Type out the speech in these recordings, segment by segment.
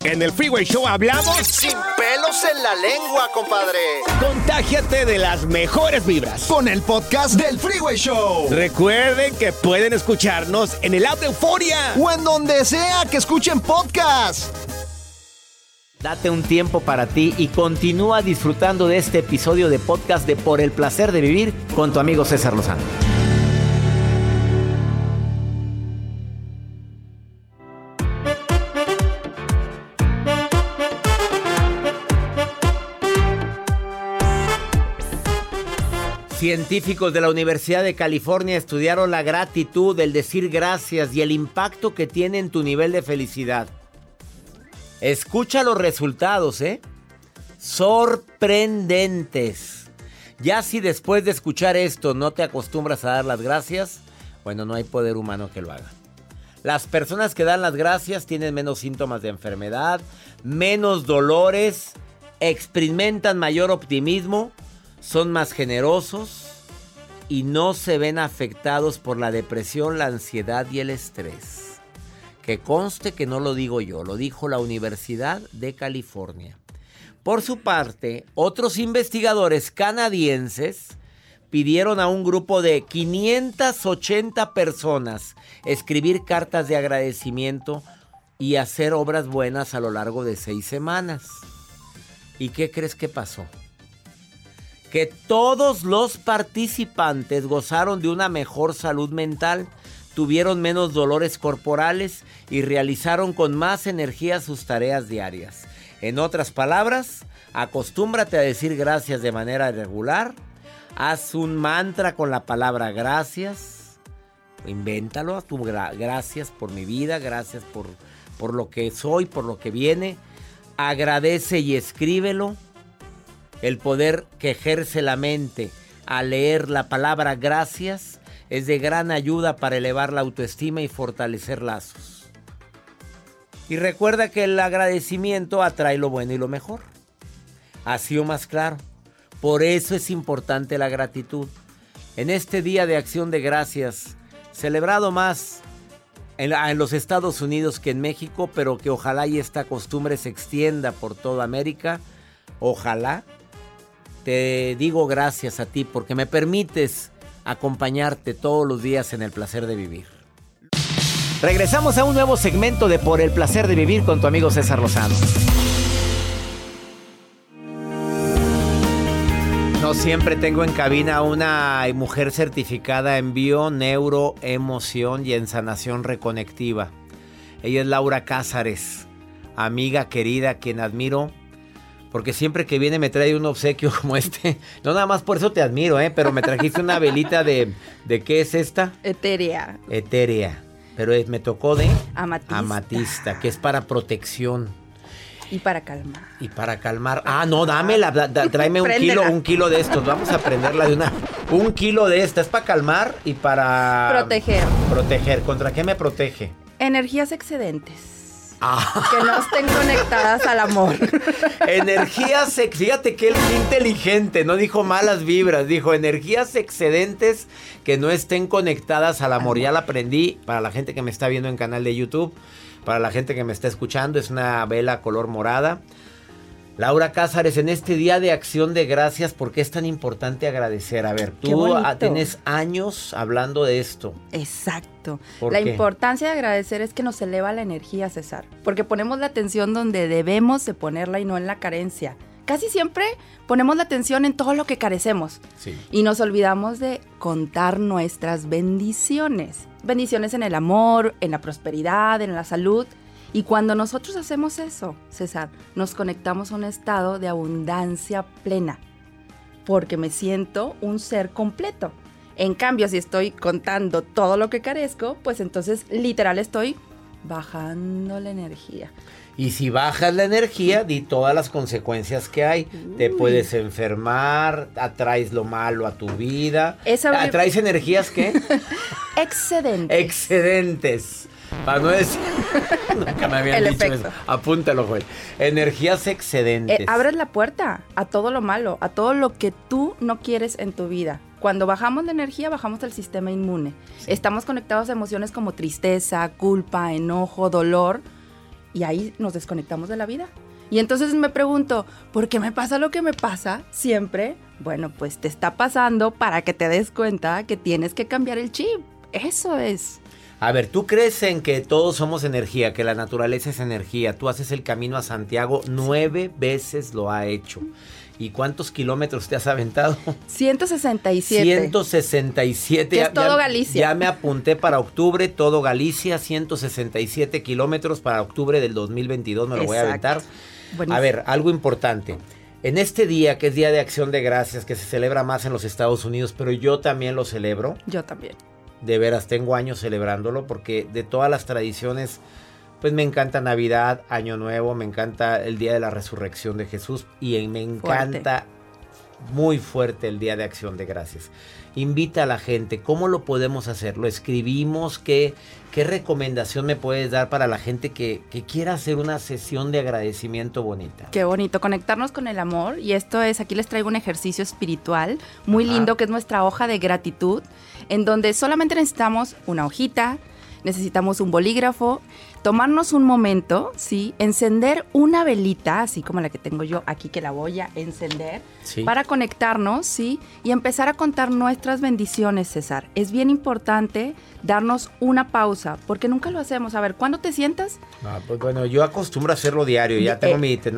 En el Freeway Show hablamos sin pelos en la lengua, compadre. Contágiate de las mejores vibras con el podcast del Freeway Show. Recuerden que pueden escucharnos en el app de Euforia o en donde sea que escuchen podcast. Date un tiempo para ti y continúa disfrutando de este episodio de podcast de Por el Placer de Vivir con tu amigo César Lozano. Científicos de la Universidad de California estudiaron la gratitud, el decir gracias y el impacto que tiene en tu nivel de felicidad. Escucha los resultados, sorprendentes. Ya si después de escuchar esto no te acostumbras a dar las gracias, bueno, no hay poder humano que lo haga. Las personas que dan las gracias tienen menos síntomas de enfermedad, menos dolores, experimentan mayor optimismo, son más generosos y no se ven afectados por la depresión, la ansiedad y el estrés. Que conste que no lo digo yo, lo dijo la Universidad de California. Por su parte, otros investigadores canadienses pidieron a un grupo de 580 personas escribir cartas de agradecimiento y hacer obras buenas a lo largo de 6 semanas. ¿Y qué crees que pasó? Que todos los participantes gozaron de una mejor salud mental, tuvieron menos dolores corporales y realizaron con más energía sus tareas diarias. En otras palabras, acostúmbrate a decir gracias de manera regular, haz un mantra con la palabra gracias, invéntalo, gracias por mi vida, gracias por lo que soy, por lo que viene, agradece y escríbelo. El poder que ejerce la mente al leer la palabra gracias es de gran ayuda para elevar la autoestima y fortalecer lazos. Y recuerda que el agradecimiento atrae lo bueno y lo mejor. Así o más claro. Por eso es importante la gratitud. En este Día de Acción de Gracias, celebrado más en los Estados Unidos que en México, pero que ojalá y esta costumbre se extienda por toda América. Ojalá. Te digo gracias a ti porque me permites acompañarte todos los días en el placer de vivir. Regresamos a un nuevo segmento de Por el Placer de Vivir con tu amigo César Lozano. No siempre tengo en cabina a una mujer certificada en bio, neuro, emoción y en sanación reconectiva. Ella es Laura Cázares, amiga querida, quien admiro. Porque siempre que viene me trae un obsequio como este. No nada más por eso te admiro, pero me trajiste una velita de ¿qué es esta? Etérea. Pero me tocó de amatista, que es para protección. Y para calmar. Ah, no, dámela, tráeme un kilo de estos. Vamos a prenderla de un kilo de esta. Es para calmar y para... Proteger. ¿Contra qué me protege? Energías excedentes. Que no estén conectadas al amor. Fíjate que él es inteligente, no dijo malas vibras, dijo energías excedentes que no estén conectadas al amor. Ya la aprendí para la gente que me está viendo en canal de YouTube, para la gente que me está escuchando, es una vela color morada. Laura Cázares, en este Día de Acción de Gracias, ¿por qué es tan importante agradecer? A ver, tú tienes años hablando de esto. Exacto. ¿Por qué? La importancia de agradecer es que nos eleva la energía, César. Porque ponemos la atención donde debemos de ponerla y no en la carencia. Casi siempre ponemos la atención en todo lo que carecemos. Sí. Y nos olvidamos de contar nuestras bendiciones. Bendiciones en el amor, en la prosperidad, en la salud. Y cuando nosotros hacemos eso, César, nos conectamos a un estado de abundancia plena, porque me siento un ser completo. En cambio, si estoy contando todo lo que carezco, pues entonces literal estoy bajando la energía. Y si bajas la energía, di todas las consecuencias que hay. Te puedes enfermar, atraes lo malo a tu vida. ¿Atraes energías qué? Excedentes. Para no decir... Nunca me habían dicho eso. Apúntalo, Joel. Energías excedentes. Abres la puerta a todo lo malo, a todo lo que tú no quieres en tu vida. Cuando bajamos la energía, bajamos el sistema inmune. Sí. Estamos conectados a emociones como tristeza, culpa, enojo, dolor. y ahí nos desconectamos de la vida. Y entonces me pregunto, ¿por qué me pasa lo que me pasa siempre? Bueno, pues te está pasando para que te des cuenta que tienes que cambiar el chip. Eso es. A ver, ¿tú crees en que todos somos energía, que la naturaleza es energía? Tú haces el camino a Santiago, 9 veces lo ha hecho. ¿Y cuántos kilómetros te has aventado? 167. 167. Que es todo Galicia. Ya me apunté para octubre, todo Galicia, 167 kilómetros para octubre del 2022, me lo voy a aventar. Buenísimo. A ver, algo importante. En este día, que es Día de Acción de Gracias, que se celebra más en los Estados Unidos, pero yo también lo celebro. Yo también. De veras, tengo años celebrándolo porque de todas las tradiciones, pues me encanta Navidad, Año Nuevo, me encanta el Día de la Resurrección de Jesús y me encanta muy fuerte el Día de Acción de Gracias. Invita a la gente, ¿cómo lo podemos hacer? ¿Lo escribimos? ¿Qué recomendación me puedes dar para la gente que quiera hacer una sesión de agradecimiento bonita? Qué bonito, conectarnos con el amor. Y esto es, aquí les traigo un ejercicio espiritual muy lindo, que es nuestra hoja de gratitud, en donde solamente necesitamos una hojita, necesitamos un bolígrafo, tomarnos un momento, ¿sí? Encender una velita, así como la que tengo yo aquí, que la voy a encender, sí, para conectarnos, ¿sí? Y empezar a contar nuestras bendiciones, César. Es bien importante darnos una pausa, porque nunca lo hacemos. A ver, ¿cuándo te sientas? Pues bueno, yo acostumbro a hacerlo diario. Ya tengo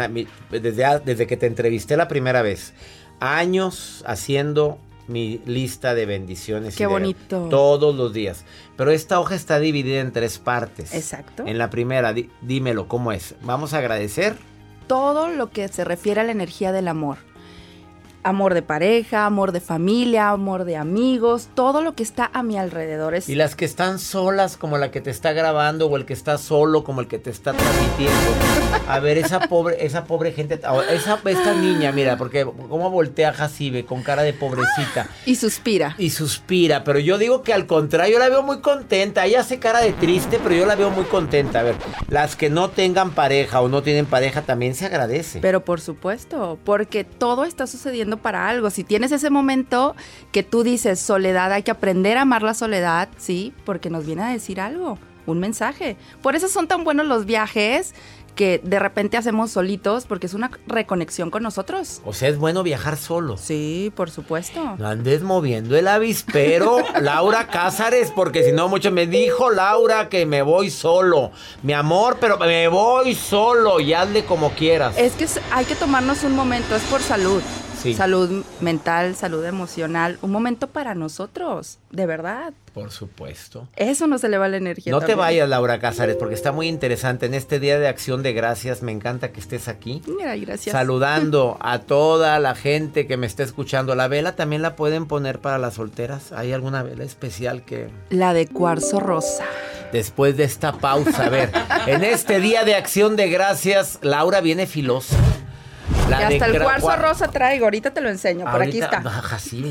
desde que te entrevisté la primera vez, años haciendo mi lista de bendiciones. Qué bonito. Todos los días. Pero esta hoja está dividida en 3 partes. Exacto. En la primera, dímelo, ¿cómo es? Vamos a agradecer todo lo que se refiere a la energía del amor. Amor de pareja, amor de familia, amor de amigos, todo lo que está a mi alrededor. Y las que están solas, como la que te está grabando, o el que está solo, como el que te está transmitiendo. A ver, esa pobre gente, esta niña, mira, porque cómo voltea Jacibe con cara de pobrecita. Y suspira. Y suspira, pero yo digo que al contrario, yo la veo muy contenta. Ella hace cara de triste, pero yo la veo muy contenta. A ver, las que no tengan pareja o no tienen pareja también se agradece. Pero por supuesto, porque todo está sucediendo para algo. Si tienes ese momento que tú dices soledad, hay que aprender a amar la soledad, ¿sí? Porque nos viene a decir algo, un mensaje. Por eso son tan buenos los viajes que de repente hacemos solitos, porque es una reconexión con nosotros. O sea, es bueno viajar solo. Sí, por supuesto. No andes moviendo el avispero, Laura Cázares, porque si no, mucho me dijo Laura que me voy solo. Mi amor, pero me voy solo y hazle como quieras. Es que hay que tomarnos un momento, es por salud. Sí. Salud mental, salud emocional, un momento para nosotros, de verdad. Por supuesto. Eso nos eleva la energía. No también. te vayas, Laura Cázares, porque está muy interesante. En este Día de Acción de Gracias, me encanta que estés aquí. Mira, gracias. Saludando a toda la gente que me está escuchando. La vela también la pueden poner para las solteras. ¿Hay alguna vela especial que...? La de cuarzo rosa. Después de esta pausa, a ver, en este Día de Acción de Gracias, Laura viene filosa. Y hasta el cuarzo rosa traigo, ahorita te lo enseño, por aquí está. Jacibe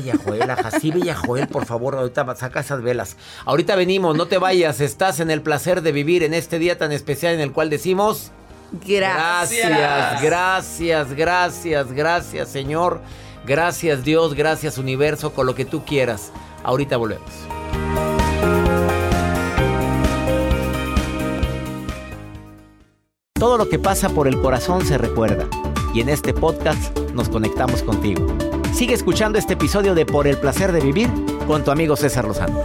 y a Joel, por favor, ahorita saca esas velas. Ahorita venimos, no te vayas, estás en el placer de vivir en este día tan especial en el cual decimos... Gracias, Señor. Gracias, Dios, gracias, universo, con lo que tú quieras. Ahorita volvemos. Todo lo que pasa por el corazón se recuerda. Y en este podcast nos conectamos contigo. Sigue escuchando este episodio de Por el Placer de Vivir con tu amigo César Lozano.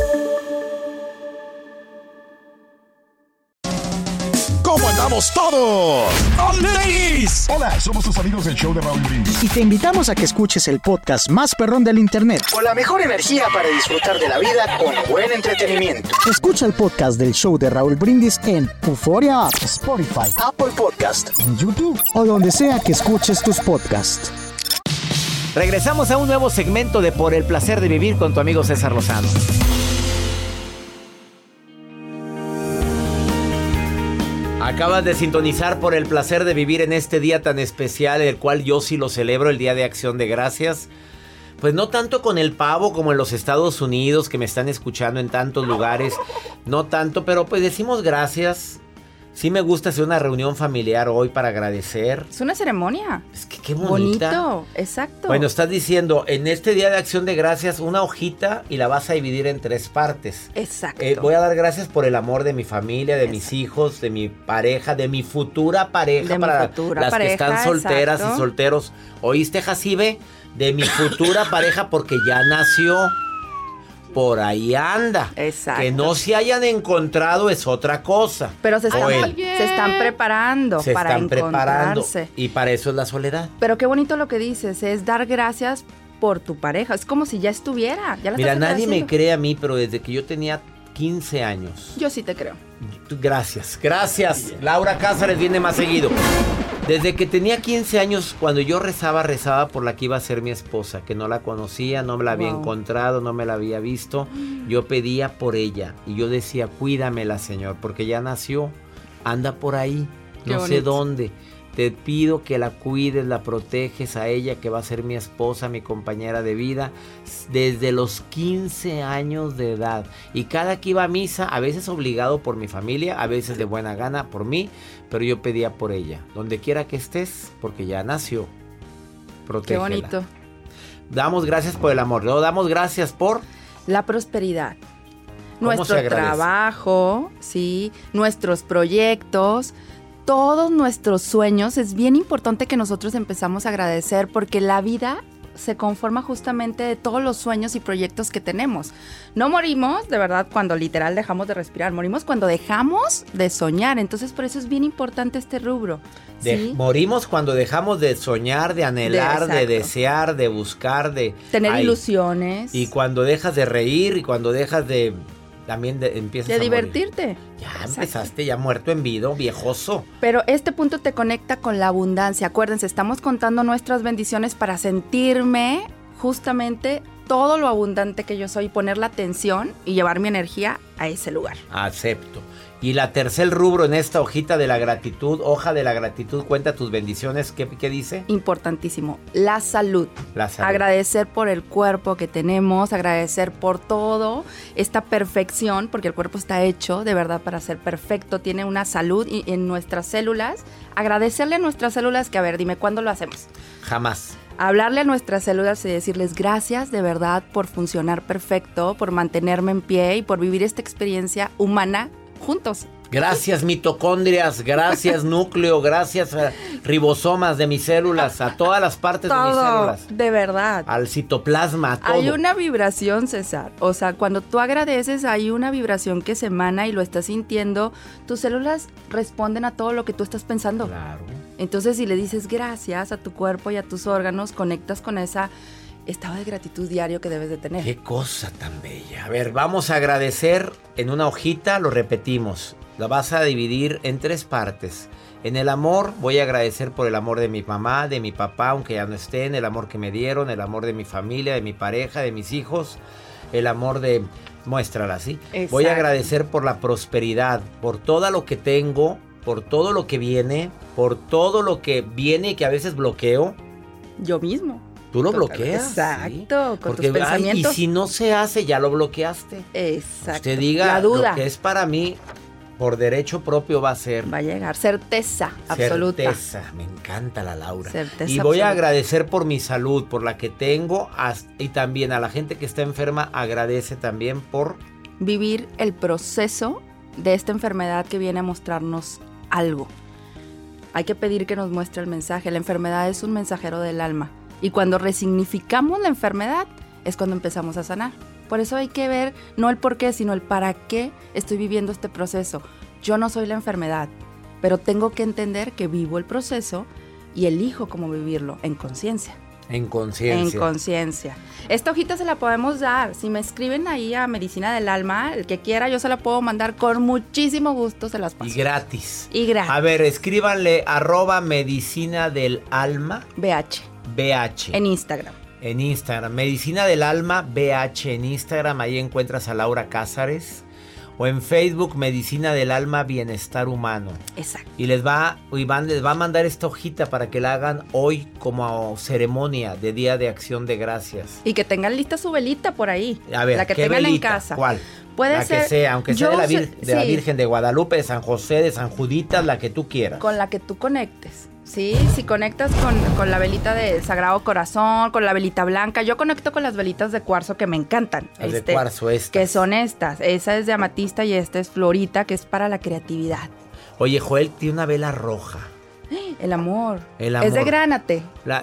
¿Cómo andamos todos? ¡Ladies! Hola, somos tus amigos del show de Raúl Brindis. Y te invitamos a que escuches el podcast más perrón del internet. Con la mejor energía para disfrutar de la vida con buen entretenimiento. Escucha el podcast del show de Raúl Brindis en Euforia App, Spotify, Apple Podcast, en YouTube o donde sea que escuches tus podcasts. Regresamos a un nuevo segmento de Por el Placer de Vivir con tu amigo César Lozano. Acabas de sintonizar Por el Placer de Vivir en este día tan especial, el cual yo sí lo celebro, el Día de Acción de Gracias. Pues no tanto con el pavo como en los Estados Unidos, que me están escuchando en tantos lugares. No tanto, pero pues decimos gracias. Sí me gusta hacer una reunión familiar hoy para agradecer. Es una ceremonia. Es que qué bonita. Bonito, exacto. Bueno, estás diciendo, en este Día de Acción de Gracias, una hojita y la vas a dividir en 3 partes. Exacto. Voy a dar gracias por el amor de mi familia, de mis hijos, de mi pareja, de mi futura pareja, De mi para futura las pareja, que están solteras exacto. y solteros. ¿Oíste, Jacibe? De mi futura pareja porque ya nació. Por ahí anda. Exacto. Que no se hayan encontrado es otra cosa. Pero se O él. están preparando Se para están preparando. encontrarse. Y para eso es la soledad. Pero qué bonito lo que dices, es dar gracias por tu pareja. Es como si ya estuviera. Ya la Mira, estás nadie me agradeciendo. cree a mí, pero desde que yo tenía 15 años. Yo sí te creo. Gracias. Laura Cázares viene más seguido. Desde que tenía 15 años, cuando yo rezaba por la que iba a ser mi esposa, que no la conocía, no me la había Wow. encontrado, no me la había visto. Yo pedía por ella y yo decía, cuídamela, Señor, porque ya nació, anda por ahí, Qué no sé bonito. dónde. Te pido que la cuides, la proteges a ella, que va a ser mi esposa, mi compañera de vida, desde los 15 años de edad. Y cada que iba a misa, a veces obligado por mi familia, a veces de buena gana por mí, pero yo pedía por ella. Donde quiera que estés, porque ya nació, Qué protégela. bonito. Damos gracias por el amor, luego damos gracias por... La prosperidad. ¿Cómo Nuestro se agradece? trabajo, sí, nuestros proyectos, todos nuestros sueños. Es bien importante que nosotros empezamos a agradecer porque la vida se conforma justamente de todos los sueños y proyectos que tenemos. No morimos, de verdad, cuando literal dejamos de respirar. Morimos cuando dejamos de soñar. Entonces, por eso es bien importante este rubro. ¿sí? Morimos cuando dejamos de soñar, de anhelar, de exacto. desear, de buscar, de... Tener Ay, ilusiones. Y cuando dejas de reír y cuando dejas de... También empiezas de a morir. divertirte. Ya Exacto. empezaste, ya muerto en vida, viejoso. Pero este punto te conecta con la abundancia. Acuérdense, estamos contando nuestras bendiciones para sentirme justamente todo lo abundante que yo soy, poner la atención y llevar mi energía a ese lugar. Acepto. Y la tercer rubro en esta hojita de la gratitud, hoja de la gratitud, cuenta tus bendiciones. ¿Qué dice? Importantísimo, la salud. La salud. Agradecer por el cuerpo que tenemos, agradecer por todo, esta perfección, porque el cuerpo está hecho de verdad para ser perfecto, tiene una salud y en nuestras células. Agradecerle a nuestras células que, a ver, dime, ¿cuándo lo hacemos? Jamás. Hablarle a nuestras células y decirles gracias de verdad por funcionar perfecto, por mantenerme en pie y por vivir esta experiencia humana juntos. Gracias mitocondrias, gracias núcleo, gracias ribosomas de mis células, a todas las partes de mis Todo, células. de verdad. Al citoplasma, a todo. Hay una vibración, César. O sea, cuando tú agradeces, hay una vibración que se emana y lo estás sintiendo. Tus células responden a todo lo que tú estás pensando. Claro. Entonces, si le dices gracias a tu cuerpo y a tus órganos, conectas con ese estado de gratitud diario que debes de tener. Qué cosa tan bella. A ver, vamos a agradecer en una hojita, lo repetimos. La vas a dividir en 3 partes. En el amor, voy a agradecer por el amor de mi mamá, de mi papá, aunque ya no estén, el amor que me dieron, el amor de mi familia, de mi pareja, de mis hijos, el amor de... Muéstrala, ¿sí? Exacto. Voy a agradecer por la prosperidad, por todo lo que tengo, por todo lo que viene, por todo lo que viene y que a veces bloqueo. Yo mismo. Tú lo Totalmente. bloqueas. Exacto, ¿sí? con Porque, tus pensamientos. y si no se hace, ya lo bloqueaste. Exacto. Usted diga, la duda lo que es para mí, por derecho propio va a ser. va a llegar. Certeza absoluta. Certeza. Me encanta la Laura. Certeza Y voy a absoluta. agradecer por mi salud, por la que tengo, y también a la gente que está enferma, agradece también por... Vivir el proceso de esta enfermedad que viene a mostrarnos algo. Hay que pedir que nos muestre el mensaje. La enfermedad es un mensajero del alma. Y cuando resignificamos la enfermedad es cuando empezamos a sanar. Por eso hay que ver no el por qué, sino el para qué estoy viviendo este proceso. Yo no soy la enfermedad, pero tengo que entender que vivo el proceso y elijo cómo vivirlo en conciencia. En En conciencia. conciencia. Esta hojita se la podemos dar. Si me escriben ahí a Medicina del Alma, el que quiera, yo se la puedo mandar con muchísimo gusto, se las paso. Y gratis. Y gratis. A ver, escríbanle @medicina del alma BH. BH. En Instagram. En Instagram, Medicina del Alma BH en Instagram, ahí encuentras a Laura Cázares. O en Facebook, Medicina del Alma Bienestar Humano. Exacto. Y les va a mandar esta hojita para que la hagan hoy como ceremonia de Día de Acción de Gracias. Y que tengan lista su velita por ahí. A ver, la que ¿qué tengan velita? en casa. ¿Cuál? Puede La ser. que sea, aunque sea de la sí, Virgen de Guadalupe, de San José, de San Juditas, la que tú quieras. con la que tú conectes. Sí, si conectas con la velita de Sagrado Corazón, con la velita blanca. Yo conecto con las velitas de cuarzo que me encantan. Las de cuarzo estas. Que son estas. Esa es de amatista y esta es florita, que es para la creatividad. Oye, Joel tiene una vela roja. El amor. El amor. Es de gránate.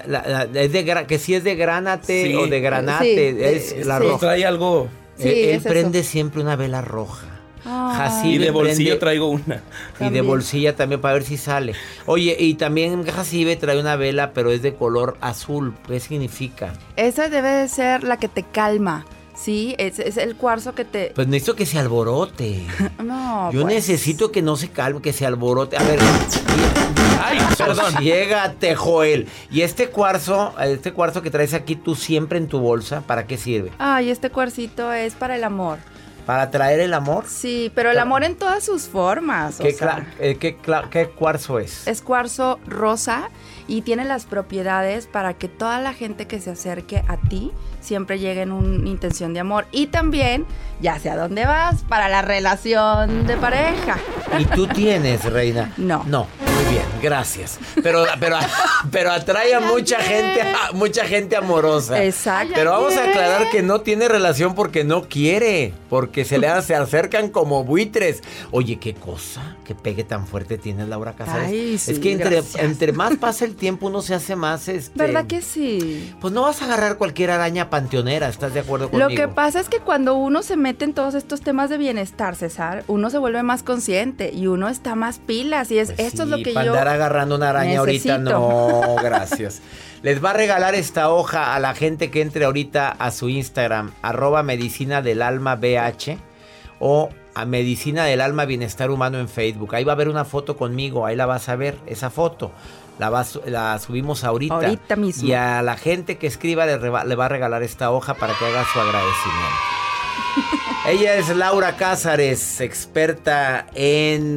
Que si es de gránate Sí. o de granate, Sí, es la sí. roja. Trae algo. Sí, Él es prende eso. siempre una vela roja. Ay. Jacibe Y de bolsillo prende- traigo una. Y de También. bolsilla también para ver si sale. Oye, y también Jacibe trae una vela, pero es de color azul. ¿Qué significa? Esa debe de ser la que te calma. Sí, es el cuarzo que te... Pues necesito que se alborote. No, Yo pues. necesito que no se calme, que se alborote. A ver, Ay, perdón. llégate, Joel. Y este cuarzo que traes aquí tú siempre en tu bolsa, ¿para qué sirve? Ay, este cuarcito es para el amor. ¿Para traer el amor? Sí, pero el amor en todas sus formas. ¿Qué cuarzo es? Es cuarzo rosa y tiene las propiedades para que toda la gente que se acerque a ti siempre llegue en una intención de amor. Y también, ya sé a dónde vas, para la relación de pareja. ¿Y tú tienes, reina? No. No, muy bien, gracias. Pero atrae a mucha gente amorosa. Exacto. Pero vamos a aclarar que no tiene relación porque no quiere, porque se acercan como buitres. Oye, qué cosa, qué pegue tan fuerte tiene Laura Casares. Ay, sí, es que gracias. entre más pasa el tiempo uno se hace más ¿Verdad que sí? Pues no vas a agarrar cualquier araña panteonera, ¿estás de acuerdo conmigo? Lo que pasa es que cuando uno se mete en todos estos temas de bienestar, César, uno se vuelve más consciente y uno está más pilas y Pues esto es lo que para yo andar agarrando una araña ahorita, necesito. no, gracias. Les va a regalar esta hoja a la gente que entre ahorita a su Instagram, @medicina del alma BH o a Medicina del Alma Bienestar Humano en Facebook. Ahí va a haber una foto conmigo, ahí la vas a ver, esa foto. La subimos ahorita. Ahorita mismo. Y a la gente que escriba le va a regalar esta hoja para que haga su agradecimiento. Ella es Laura Cázares, experta en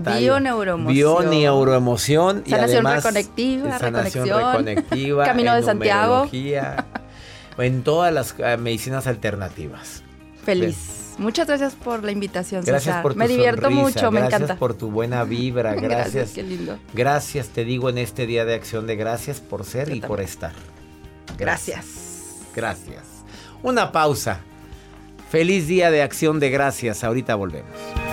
bioneuroemoción y Sanación además reconectiva, sanación reconexión, reconectiva, Camino de en Santiago. numerología, en todas las medicinas alternativas. Feliz. Muchas gracias por la invitación, Gracias César. por tu Me divierto sonrisa, mucho, me gracias encanta. por tu buena vibra, gracias. Qué lindo. Gracias, te digo en este Día de Acción de Gracias por ser Yo y también. por estar. Gracias. Gracias. Una pausa. Feliz Día de Acción de Gracias. Ahorita volvemos.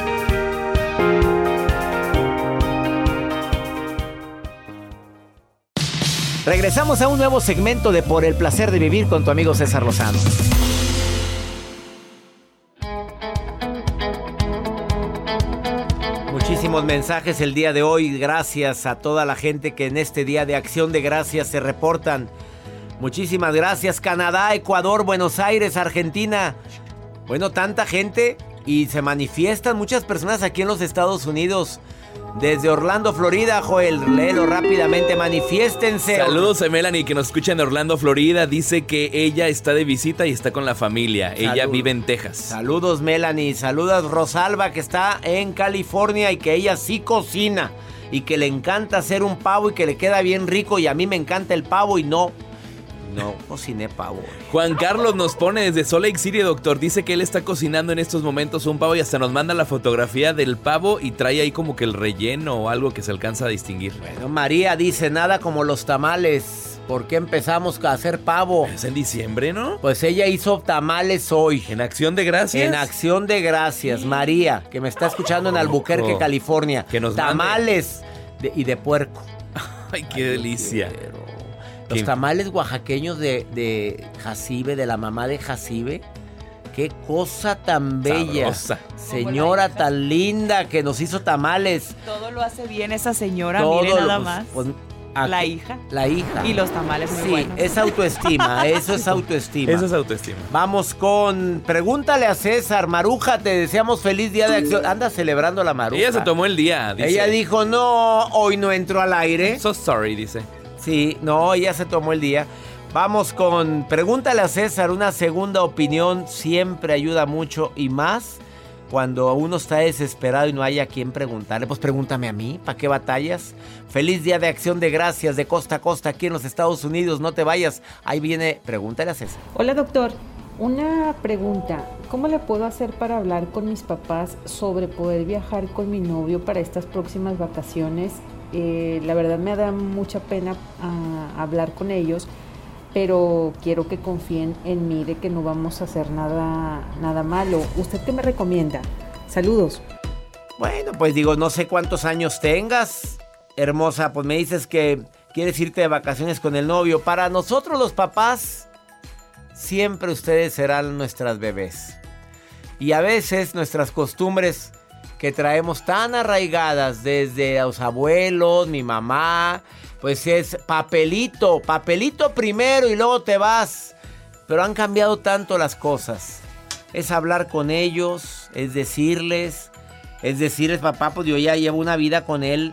Regresamos a un nuevo segmento de Por el Placer de Vivir con tu amigo César Lozano. Muchísimos mensajes el día de hoy. Gracias a toda la gente que en este Día de Acción de Gracias se reportan. Muchísimas gracias. Canadá, Ecuador, Buenos Aires, Argentina. Bueno, tanta gente y se manifiestan muchas personas aquí en los Estados Unidos. Desde Orlando, Florida, Joel, léelo rápidamente, manifiéstense. Saludos a Melanie que nos escucha en Orlando, Florida. Dice que ella está de visita y está con la familia. Ella Salud. vive en Texas. Saludos, Melanie. Saludos, Rosalba, que está en California y que ella sí cocina. Y que le encanta hacer un pavo y que le queda bien rico. Y a mí me encanta el pavo y no cociné pavo. Juan Carlos nos pone desde Salt Lake City, doctor. Dice que él está cocinando en estos momentos un pavo y hasta nos manda la fotografía del pavo y trae ahí como que el relleno o algo que se alcanza a distinguir. Bueno, María dice, nada como los tamales. ¿Por qué empezamos a hacer pavo? Es en diciembre, ¿no? Pues ella hizo tamales hoy. En Acción de Gracias. En Acción de Gracias, María, que me está escuchando en Albuquerque, California. Que nos tamales y de puerco. Ay, qué delicia. Los Qué- tamales oaxaqueños de Jacibe, de la mamá de Jacibe. Qué cosa tan bella. Sabrosa. Señora tan linda que nos hizo tamales. Todo lo hace bien esa señora, Todo mire nada lo- más. pues, La aquí- hija. La hija. Y los tamales muy Sí, buenos. es autoestima, eso es autoestima. Eso es autoestima. Vamos con pregúntale a César. Maruja, te deseamos feliz Día de Acción. Anda celebrando la Maruja. Ella se tomó el día, dice. Ella dijo, no, hoy no entró al aire. So sorry, dice. Sí, no, ella se tomó el día. Vamos con pregúntale a César. Una segunda opinión siempre ayuda mucho y más cuando uno está desesperado y no hay a quien preguntarle. Pues pregúntame a mí, ¿para qué batallas? Feliz Día de Acción de Gracias de costa a costa aquí en los Estados Unidos. No te vayas. Ahí viene, pregúntale a César. Hola doctor, Una pregunta, ¿cómo le puedo hacer para hablar con mis papás sobre poder viajar con mi novio para estas próximas vacaciones? La verdad me da mucha pena hablar con ellos, pero quiero que confíen en mí de que no vamos a hacer nada malo. ¿Usted qué me recomienda? Saludos. Bueno, pues digo, no sé cuántos años tengas, hermosa, pues me dices que quieres irte de vacaciones con el novio. Para nosotros los papás, siempre ustedes serán nuestras bebés. Y a veces nuestras costumbres que traemos tan arraigadas desde los abuelos, mi mamá, pues es papelito primero y luego te vas. Pero han cambiado tanto las cosas. Es hablar con ellos, es decirles, papá, pues yo ya llevo una vida con él,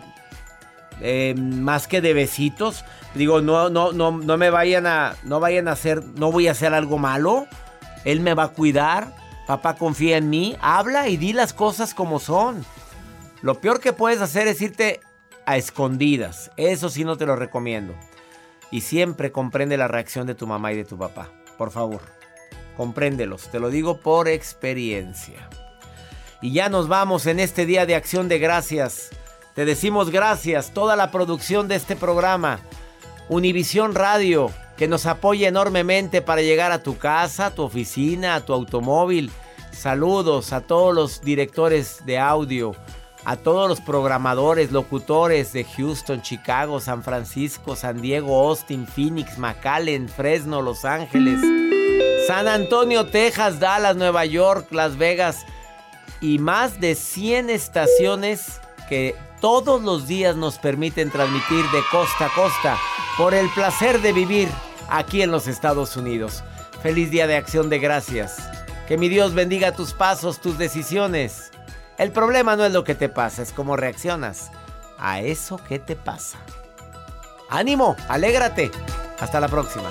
más que de besitos. Digo, no vayan a hacer, no voy a hacer algo malo. Él me va a cuidar. Papá, confía en mí. Habla y di las cosas como son. Lo peor que puedes hacer es irte a escondidas. Eso sí no te lo recomiendo. Y siempre comprende la reacción de tu mamá y de tu papá. Por favor, compréndelos. Te lo digo por experiencia. Y ya nos vamos en este día de Acción de Gracias. Te decimos gracias, toda la producción de este programa. Univisión Radio, que nos apoya enormemente para llegar a tu casa, a tu oficina, a tu automóvil. Saludos a todos los directores de audio, a todos los programadores, locutores de Houston, Chicago, San Francisco, San Diego, Austin, Phoenix, McAllen, Fresno, Los Ángeles, San Antonio, Texas, Dallas, Nueva York, Las Vegas y más de 100 estaciones que todos los días nos permiten transmitir de costa a costa por el placer de vivir aquí en los Estados Unidos. Feliz Día de Acción de Gracias. Que mi Dios bendiga tus pasos, tus decisiones. El problema no es lo que te pasa, es cómo reaccionas a eso que te pasa. ¡Ánimo! ¡Alégrate! Hasta la próxima.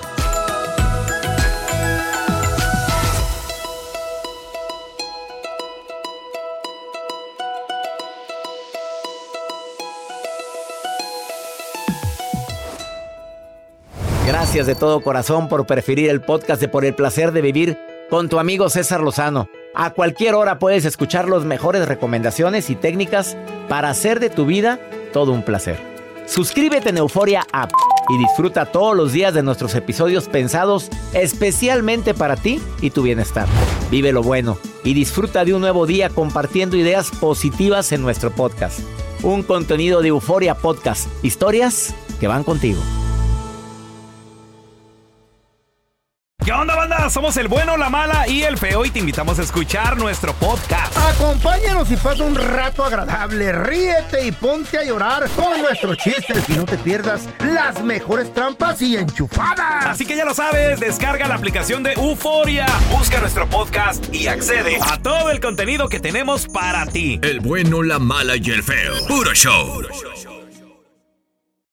Gracias de todo corazón por preferir el podcast de Por el Placer de Vivir con tu amigo César Lozano. A cualquier hora puedes escuchar las mejores recomendaciones y técnicas para hacer de tu vida todo un placer. Suscríbete en Euforia App y disfruta todos los días de nuestros episodios pensados especialmente para ti y tu bienestar. Vive lo bueno y disfruta de un nuevo día compartiendo ideas positivas en nuestro podcast. Un contenido de Euforia Podcast. Historias que van contigo. ¿Qué onda, banda? Somos el bueno, la mala y el feo y te invitamos a escuchar nuestro podcast. Acompáñanos y pasa un rato agradable. Ríete y ponte a llorar con nuestros chistes y no te pierdas las mejores trampas y enchufadas. Así que ya lo sabes, descarga la aplicación de Euforia, busca nuestro podcast y accede a todo el contenido que tenemos para ti. El bueno, la mala y el feo. Puro show.